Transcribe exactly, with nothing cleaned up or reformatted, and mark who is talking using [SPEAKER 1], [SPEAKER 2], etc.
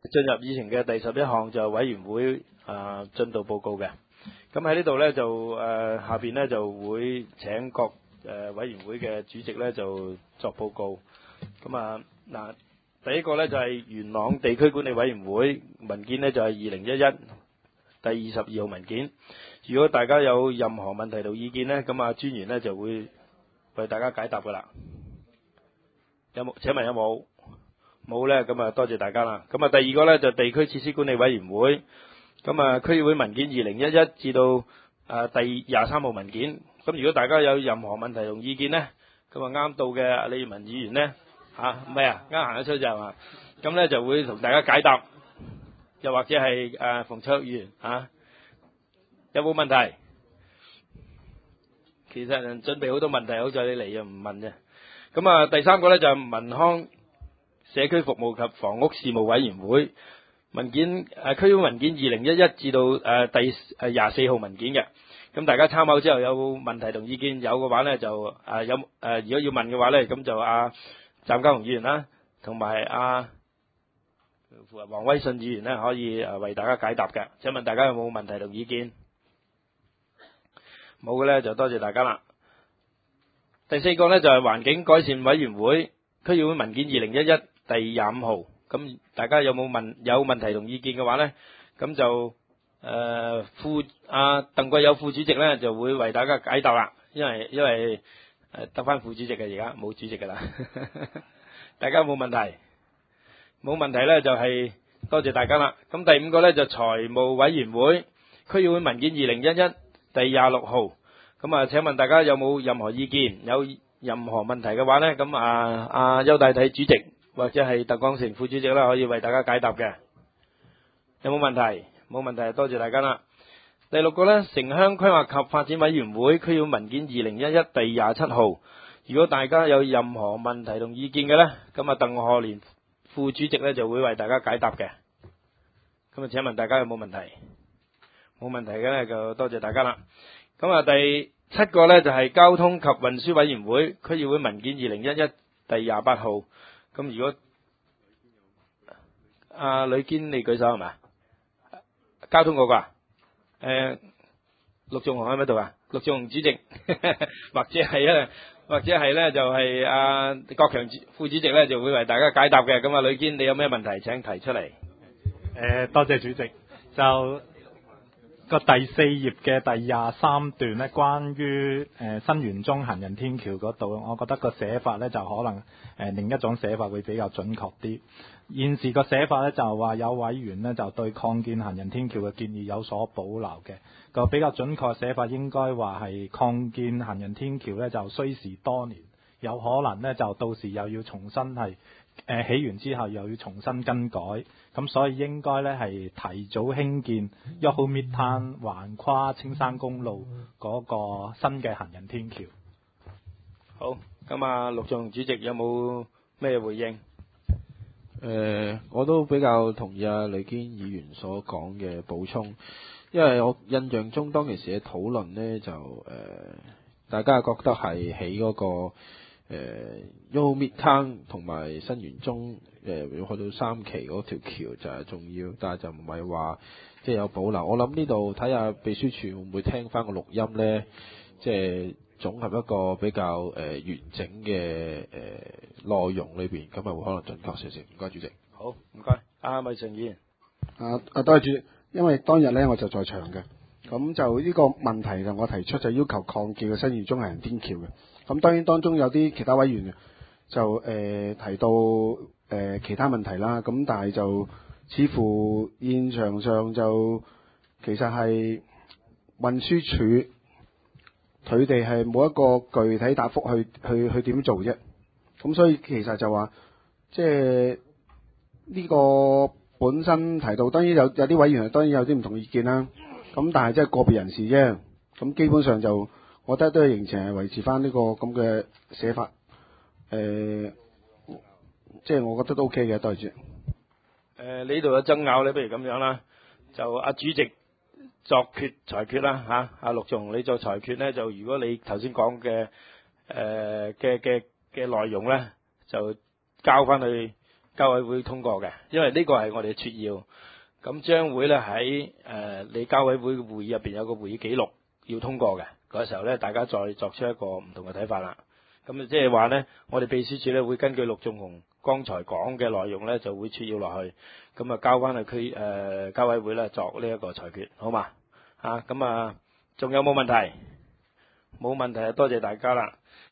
[SPEAKER 1] 進入議程嘅第十一項就委員會啊進度報告嘅。咁喺呢度咧就誒、呃、下邊咧就會請各誒、呃、委員會嘅主席咧就作報告。咁啊嗱，第一個咧就係、是、元朗地區管理委員會文件咧就係二零一一第二十二號文件。如果大家有任何問題同意見咧，咁啊專員咧就會為大家解答噶啦。有冇？請問有冇？冇咧，咁啊多謝大家啦。咁啊第二個咧就地區設施管理委員會。咁啊，區議會文件二零一一至到啊第廿三號文件。咁如果大家有任何問題同意見呢，咁啊啱到嘅李文議員呢，嚇唔係啊，啱行得出就係嘛。咁咧就會同大家解答，又或者係誒馮卓議員嚇，有冇問題？其實人準備好多問題，好在你嚟又唔問啫。咁啊第三個咧就係民康社區服務及房屋事務委員會。文件誒區議會文件二零一一至到誒、呃、第誒廿四號文件嘅，咁大家參考之後有問題同意見有嘅話咧就誒、呃、有誒、呃、如果要問嘅話咧咁就阿湛家雄議員啦，同埋阿黃威信議員咧可以誒為大家解答嘅。請問大家有冇問題同意見？冇嘅咧就多謝大家啦。第四個咧就係、是、環境改善委員會區議會文件二零一一第廿五號。咁大家有冇問有問題同意見嘅話咧，咁就誒、呃、副阿鄧貴友副主席咧就會為大家解答啦。因為因為誒得翻副主席嘅，而家冇主席噶啦。大家有冇問題？冇問題咧就係、是、多謝大家啦。咁第五個咧就財務委員會區議會文件二零一一第廿六號。咁啊請問大家有冇任何意見？有任何問題嘅話咧，咁啊阿邱大體主席或者係鄧光成副主席啦，可以為大家解答嘅。有冇問題？冇問題，多謝大家啦。第六個呢，城鄉規劃及發展委員會區議會文件二零一一第廿七號。如果大家有任何問題同意見嘅呢，咁啊鄧賀年副主席呢就會為大家解答嘅。咁啊，請問大家有冇問題？冇問題嘅呢，就多謝大家啦。咁啊，第七個呢，就係交通及運輸委員會區議會文件二零一一第廿八號。咁如果阿呂堅你舉手係咪？交通嗰個啊？誒，陸頌雄喺唔喺度啊？陸頌雄主席，或者係咧，或者係咧就係阿國強副主席咧就會為大家解答嘅。咁啊，呂堅你有咩問題請提出嚟？
[SPEAKER 2] 誒，多謝主席。就個第四頁嘅第廿三段咧，關於誒新園中行人天橋嗰度，我覺得個寫法咧就可能誒另一種寫法會比較準確啲。現時個寫法咧就話有委員咧就對擴建行人天橋嘅建議有所保留嘅，個比較準確寫法應該話係擴建行人天橋咧就需時多年，有可能咧就到時又要重新係誒起完之後又要重新更改，咁所以應該咧係提早興建一號 Midtown 橫跨青山公路嗰個新嘅行人天橋。
[SPEAKER 1] 好，咁啊陸頌雄主席有冇咩回應？
[SPEAKER 3] 誒、呃，我都比較同意阿呂堅議員所講嘅補充，因為我印象中當其時嘅討論呢，就誒、呃，大家覺得係起嗰個誒 Yoho Midtown 同埋新園中誒要去到三期嗰條橋就係重要，但係就唔係話即係有保留。我諗呢度睇下秘書處會唔會聽翻個錄音呢？即係總合一個比較誒、呃、完整嘅誒、呃、內容裏邊，咁啊會可能準確少少。唔該，主席。
[SPEAKER 1] 好，唔該。阿米順議員。
[SPEAKER 4] 啊啊，多謝主席。因為當日咧我就在場嘅，咁就呢個問題就我提出就要求擴建嘅新園中行人天橋嘅。咁當然當中有啲其他委員就誒、呃、提到誒、呃、其他問題啦。咁但係就似乎現場上就其實係運輸署。佢哋係冇一個具體答覆去去去點做啫，咁所以其實就話，即係呢個本身提到，當然有有啲委員當然有啲唔同意見啦，咁但係即係個別人士啫，咁基本上就我覺得都係形成係維持翻呢個咁嘅寫法，誒、呃，即係我覺得都 OK 嘅，多謝主席。
[SPEAKER 1] 誒，呢度有爭拗咧，不如咁樣啦，就阿主席作決裁決啦嚇，阿陸頌雄你作裁決咧，就如果你頭先講嘅誒嘅嘅嘅內容咧，就交翻去交委會通過嘅，因為呢個係我哋嘅撮要。咁將會咧喺誒你交委會嘅會議入邊有個會議記錄要通過嘅，嗰時候咧大家再作出一個唔同嘅睇法啦。咁即係話咧，我哋秘書處咧會根據陸頌雄剛才講嘅內容咧，就會撮要落去，咁啊交翻去區誒交委會咧作呢一個裁決，好嘛？啊，咁啊，仲有冇問題？冇問題啊，多謝大家啦。